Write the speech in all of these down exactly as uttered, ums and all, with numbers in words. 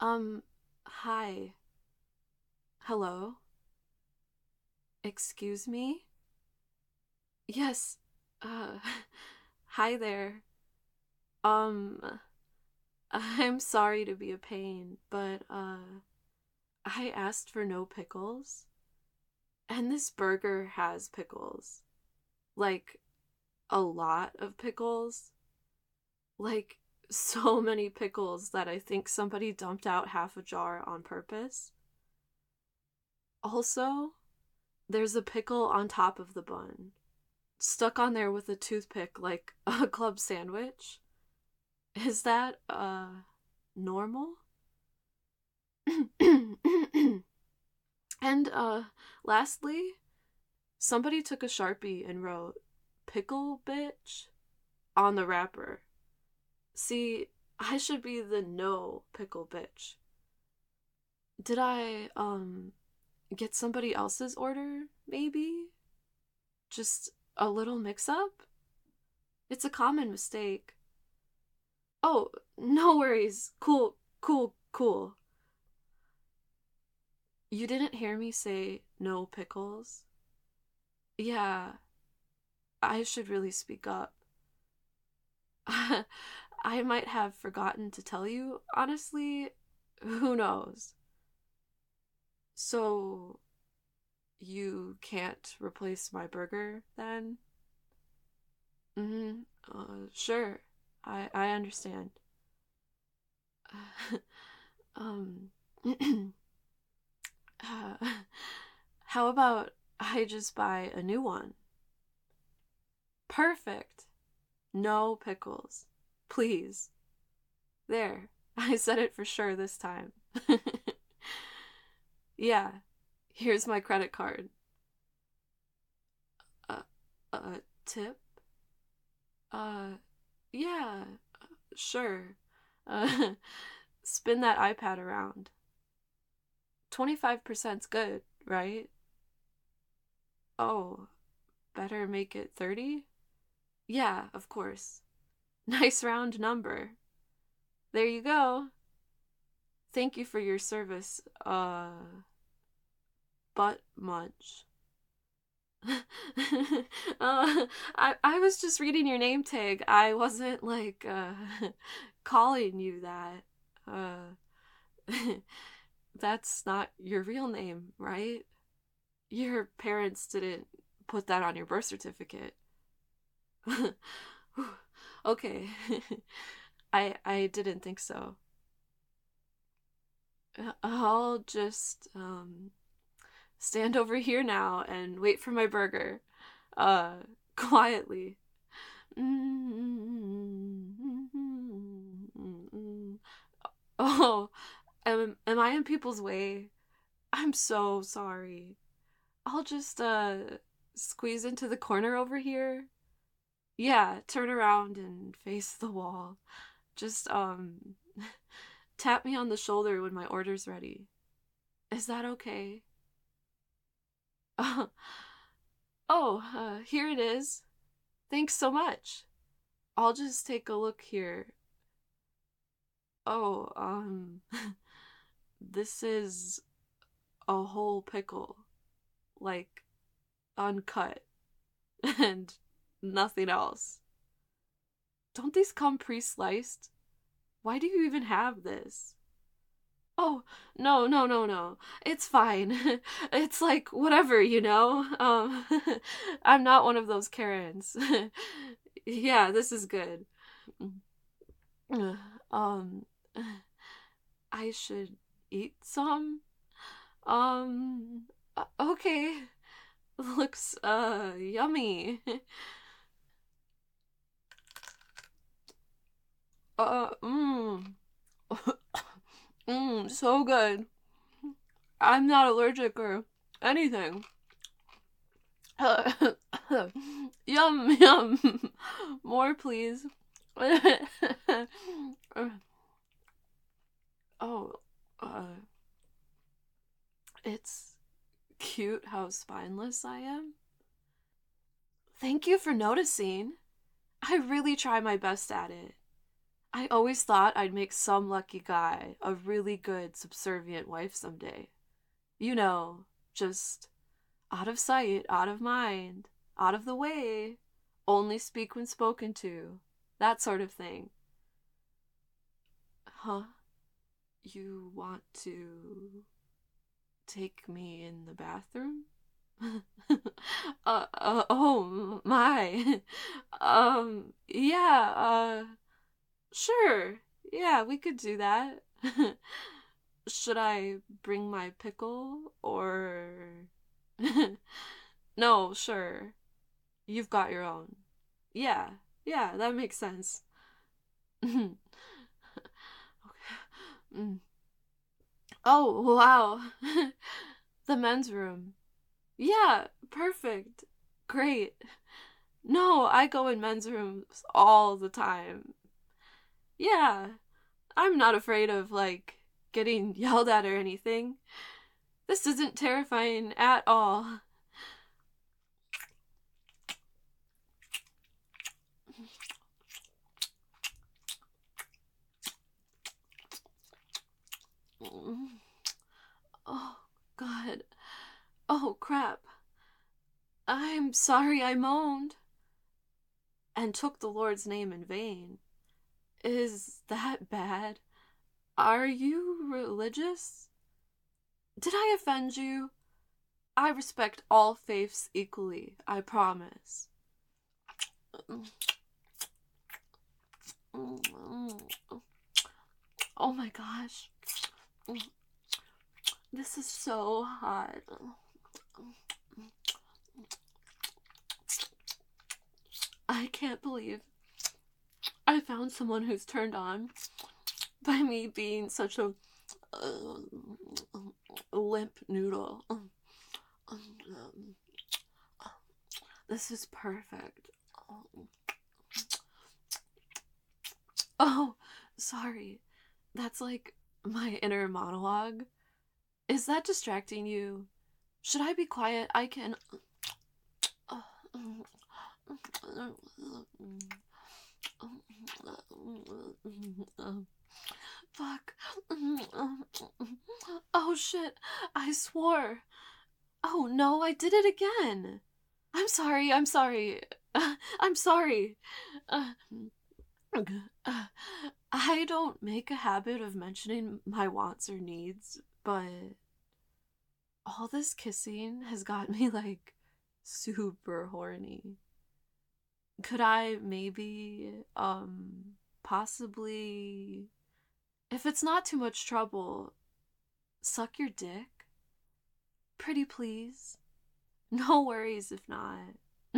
Um, hi. Hello? Excuse me? Yes. Uh, hi there. Um, I'm sorry to be a pain, but, uh, I asked for no pickles, and this burger has pickles. Like, a lot of pickles. Like, so many pickles that I think somebody dumped out half a jar on purpose. Also, there's a pickle on top of the bun, stuck on there with a toothpick like a club sandwich. Is that, uh, normal? And, uh, lastly, somebody took a Sharpie and wrote, "Pickle bitch," on the wrapper. See, I should be the no pickle bitch. Did I, um, get somebody else's order, maybe? Just a little mix up? It's a common mistake. Oh, no worries. Cool, cool, cool. You didn't hear me say no pickles? Yeah, I should really speak up. I might have forgotten to tell you, honestly. Who knows? So, you can't replace my burger then? Mm-hmm. Uh, sure. I I understand. um, uh, how about I just buy a new one? Perfect. No pickles. Please. There. I said it for sure this time. Yeah. Here's my credit card. Uh, uh, tip? Uh, yeah. Sure. Uh, spin that iPad around. twenty-five percent's good, right? Oh, better make it thirty? Yeah, of course. Nice round number. There you go. Thank you for your service, uh, butt munch. uh, I I was just reading your name tag. I wasn't like uh calling you that. Uh that's not your real name, right? Your parents didn't put that on your birth certificate. Okay. I I didn't think so. I'll just um stand over here now and wait for my burger. Uh quietly. Oh, am, am I in people's way? I'm so sorry. I'll just, uh, squeeze into the corner over here. Yeah, turn around and face the wall. Just, um, tap me on the shoulder when my order's ready. Is that okay? Oh, uh, here it is. Thanks so much. I'll just take a look here. Oh, um, this is a whole pickle, like uncut, and nothing else. Don't these come pre sliced? Why do you even have this? Oh, no, no, no, no. It's fine. It's like whatever, you know? Um, I'm not one of those Karens. Yeah, this is good. Um, I should eat some? Um, okay. Looks, uh, yummy. Uh, mmm. Mmm, so good. I'm not allergic or anything. Yum, yum. More, please. Oh, uh, it's cute how spineless I am. Thank you for noticing. I really try my best at it. I always thought I'd make some lucky guy a really good, subservient wife someday. You know, just out of sight, out of mind, out of the way, only speak when spoken to, that sort of thing. Huh? You want to take me in the bathroom? uh, uh, oh my. um, yeah, uh, sure. Yeah, we could do that. Should I bring my pickle or. No, sure. You've got your own. Yeah, yeah, that makes sense. Okay. Mm. Oh, wow. The men's room. Yeah, perfect. Great. No, I go in men's rooms all the time. Yeah, I'm not afraid of, like, getting yelled at or anything. This isn't terrifying at all. Oh, God. Oh, crap. I'm sorry I moaned and took the Lord's name in vain. Is that bad? Are you religious? Did I offend you? I respect all faiths equally, I promise. Oh my gosh. This is so hot. I can't believe I found someone who's turned on by me being such a uh, limp noodle. This is perfect. Oh, sorry. That's like my inner monologue. Is that distracting you? Should I be quiet? I can. Fuck. Oh shit. I swore. Oh no, I did it again. I'm sorry, I'm sorry. Uh, I'm sorry. Uh, uh, I don't make a habit of mentioning my wants or needs, but all this kissing has got me like super horny. Could I maybe, um, possibly, if it's not too much trouble, suck your dick? Pretty please. No worries if not.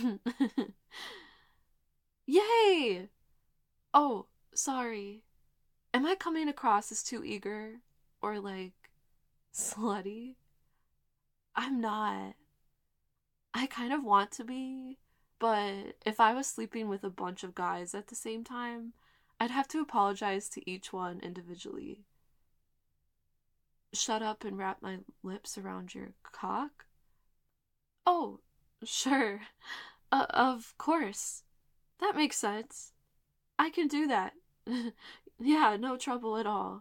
Yay! Oh, sorry. Am I coming across as too eager? Or like slutty? I'm not. I kind of want to be, but if I was sleeping with a bunch of guys at the same time, I'd have to apologize to each one individually. Shut up and wrap my lips around your cock? Oh, sure. Uh, of course. That makes sense. I can do that. Yeah, no trouble at all.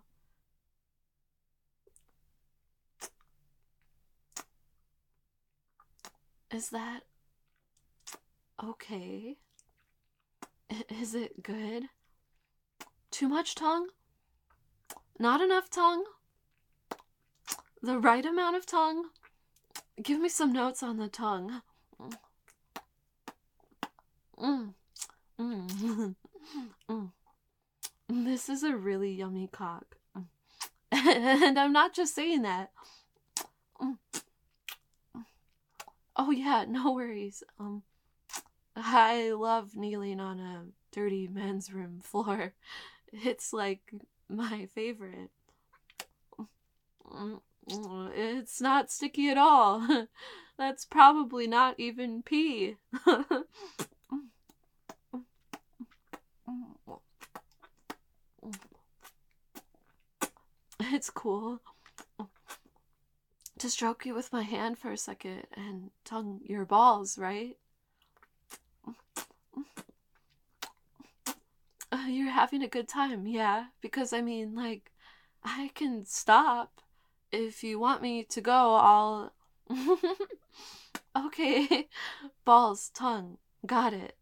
Is that okay? I- is it good? Too much tongue? Not enough tongue? The right amount of tongue? Give me some notes on the tongue. Mm. Mm. Mm. This is a really yummy cock. And I'm not just saying that. Oh yeah, no worries. Um, I love kneeling on a dirty men's room floor. It's like my favorite. It's not sticky at all. That's probably not even pee. It's cool to stroke you with my hand for a second and tongue your balls, right? You're having a good time, yeah? Because, I mean, like, I can stop. If you want me to go, I'll. Okay. Balls, tongue. Got it.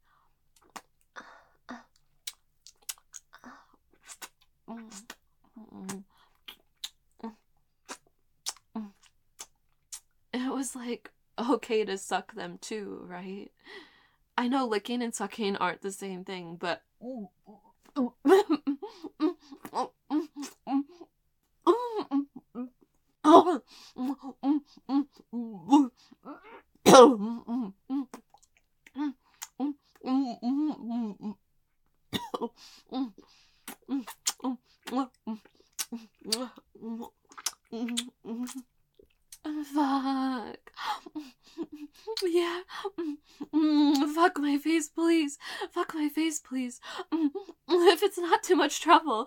It was like okay to suck them too, right? I know licking and sucking aren't the same thing, but. Fuck. Yeah. Fuck my face, please. Fuck my face, please. If it's not too much trouble.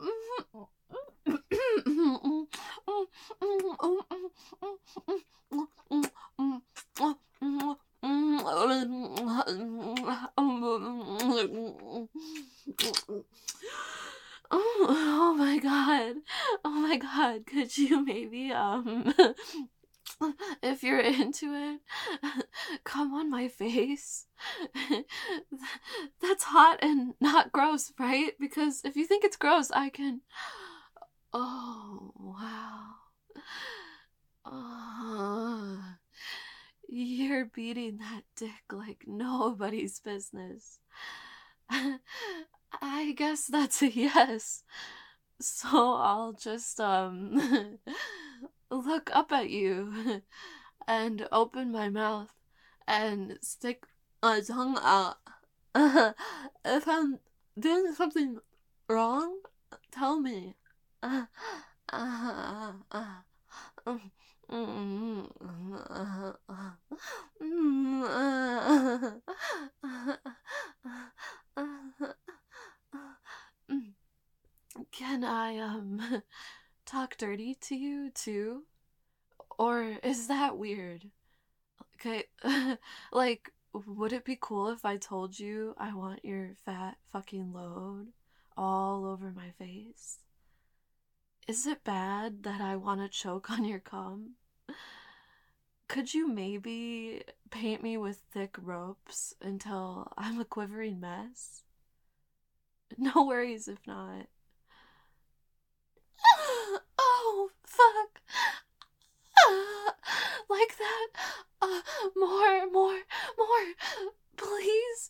Oh, oh my god. Oh my god. Could you maybe, um, if you're into it, come on my face? That's hot and not gross, right? Because if you think it's gross, I can. Oh, wow. Oh, you're beating that dick like nobody's business. I guess that's a yes. So I'll just, um, look up at you and open my mouth and stick my tongue out. If I'm doing something wrong, tell me. Uh, uh, uh, uh, Can I, um, talk dirty to you too? Or is that weird? Okay, like, would it be cool if I told you I want your fat fucking load all over my face? Is it bad that I want to choke on your cum? Could you maybe paint me with thick ropes until I'm a quivering mess? No worries if not. Oh, fuck. Uh, like that. Uh, more, more, more. Please.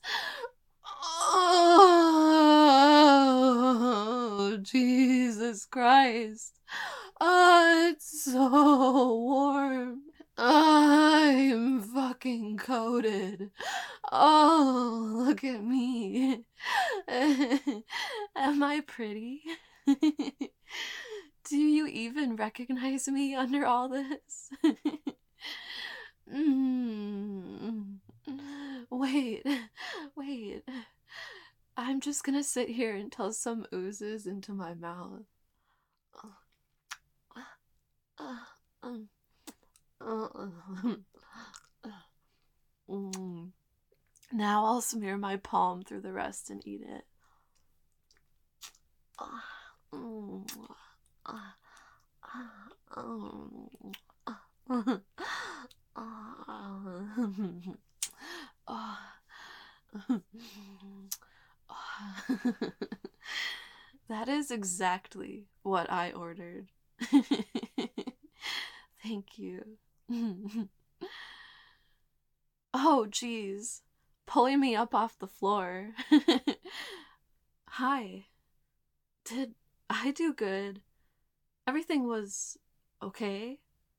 Oh, Jesus Christ. Oh, it's so warm. I'm fucking coated. Oh, look at me. Am I pretty? Do you even recognize me under all this? mm. Wait, wait. I'm just gonna sit here until some oozes into my mouth. Now I'll smear my palm through the rest and eat it. That is exactly what I ordered. Thank you. Oh, geez. Pulling me up off the floor. Hi. Did I do good? Everything was okay?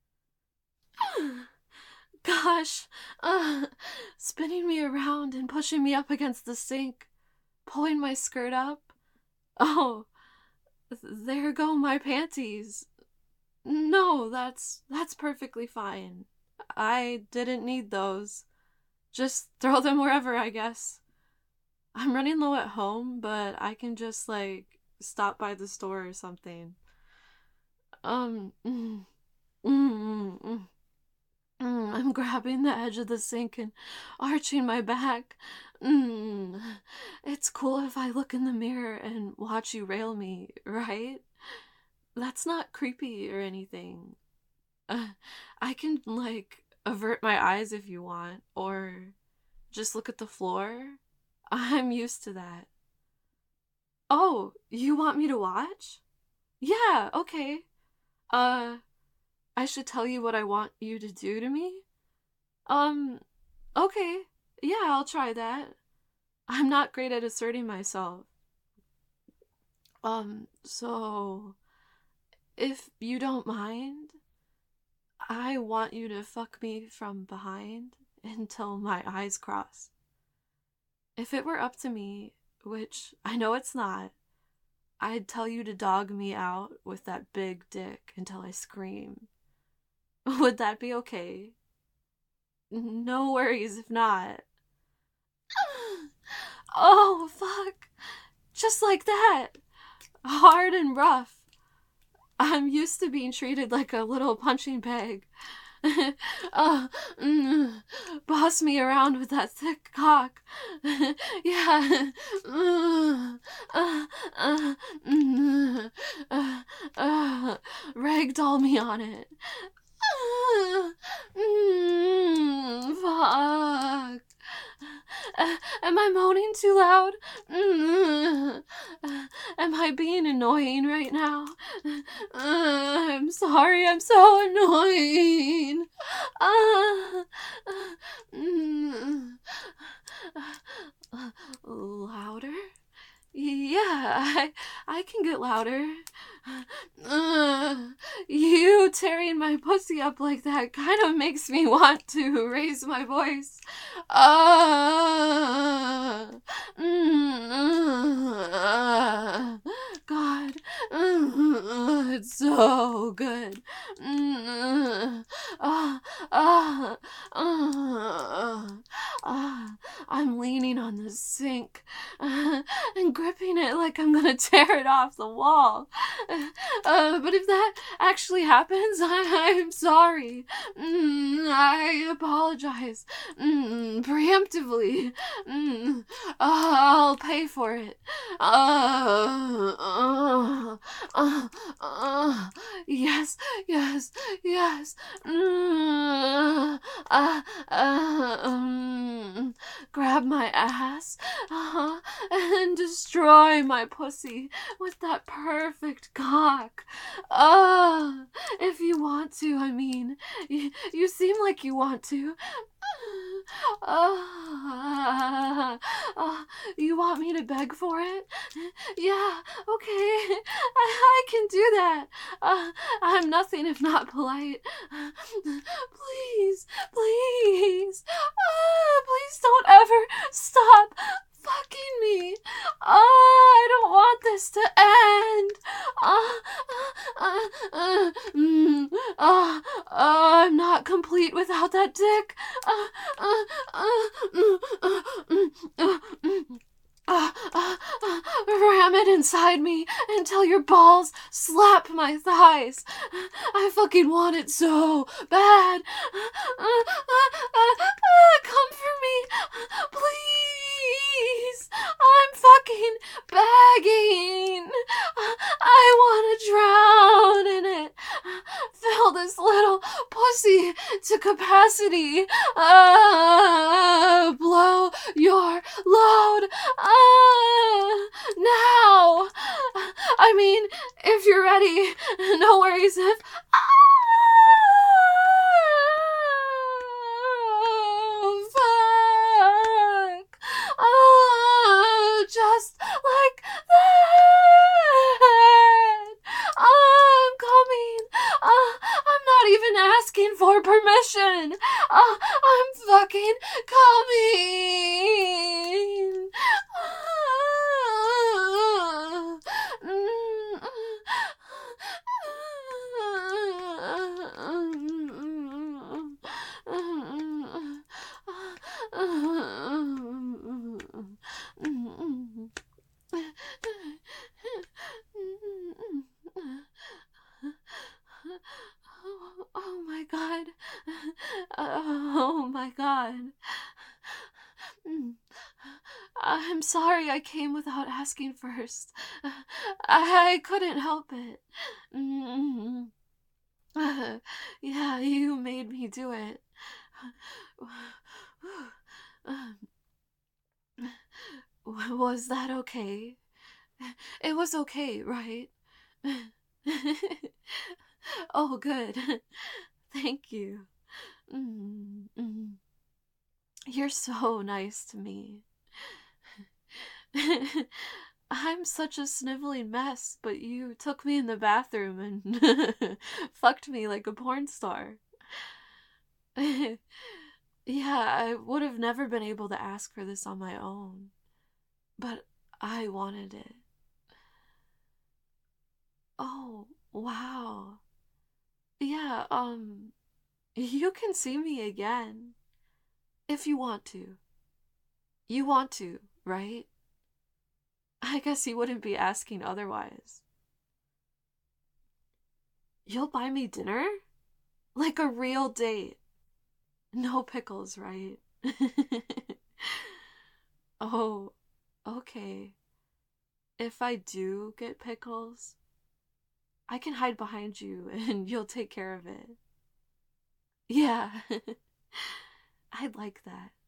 Gosh. Uh, spinning me around and pushing me up against the sink. Pulling my skirt up. Oh, there go my panties. No, that's that's perfectly fine. I didn't need those. Just throw them wherever, I guess. I'm running low at home, but I can just, like, stop by the store or something. Um, mm, mm, mm, Mm, I'm grabbing the edge of the sink and arching my back. Mm, it's cool if I look in the mirror and watch you rail me, right? That's not creepy or anything. Uh, I can, like, avert my eyes if you want, or just look at the floor. I'm used to that. Oh, you want me to watch? Yeah, okay. Uh, I should tell you what I want you to do to me? Um, okay. Yeah, I'll try that. I'm not great at asserting myself. Um, so if you don't mind, I want you to fuck me from behind until my eyes cross. If it were up to me, which I know it's not, I'd tell you to dog me out with that big dick until I scream. Would that be okay? No worries if not. Oh, fuck. Just like that. Hard and rough. I'm used to being treated like a little punching bag. uh, mm, boss me around with that thick cock. Yeah. Uh, uh, uh, mm, uh, uh, ragdoll me on it. Uh, mm, fuck. Uh, am I moaning too loud? Mm, uh, am I being annoying right now? Uh, I'm sorry, I'm so annoying. Uh, uh, mm, uh, louder? Yeah, I, I can get louder. Uh, you tearing my pussy up like that kind of makes me want to raise my voice. Uh, mm, uh, God, uh, it's so good. Mm, uh, uh, uh, uh, I'm leaning on the sink uh, and gripping it like I'm gonna tear it off the wall. Uh, but if that actually happens, I, I'm sorry. Mm, I apologize. Mm, preemptively. Mm, uh, I'll pay for it. Uh, uh, uh, uh, yes, yes, yes. Mm, uh, uh, um, grab my ass uh, and destroy my pussy with that perfect cock. Uh, if you want to, I mean, you, you seem like you want to. Uh, uh, you want me to beg for it? Yeah, okay, I, I can do that. Uh, I'm nothing if not polite. Please, please, uh, please don't ever stop fucking me. Uh, I don't want this to end. Uh, uh, uh, mm, uh, uh, I'm not complete without that dick. Uh, uh, uh, mm, uh, mm, uh, mm. Uh, uh, uh, ram it inside me until your balls slap my thighs. I fucking want it so bad. Uh, uh, uh, uh, come for me, please. I'm fucking begging. I want to drown in it. Fill this little pussy to capacity. Uh, blow your load. Uh, now. I mean, if you're ready, no worries if. Oh, fuck. Oh, just like that. I'm coming. Uh, I'm not even asking for permission. Uh, I'm fucking coming. Oh, oh my god. I'm sorry I came without asking first. I, I couldn't help it. Mm, yeah, you made me do it. Was that okay? It was okay, right? Oh, good. Thank you. Mm, mm. You're so nice to me. I'm such a sniveling mess, but you took me in the bathroom and fucked me like a porn star. Yeah, I would have never been able to ask for this on my own, but I wanted it. Oh, wow. Yeah, um, you can see me again if you want to. You want to, right? I guess you wouldn't be asking otherwise. You'll buy me dinner? Like a real date. No pickles, right? Oh, okay. If I do get pickles, I can hide behind you and you'll take care of it. Yeah, I'd like that.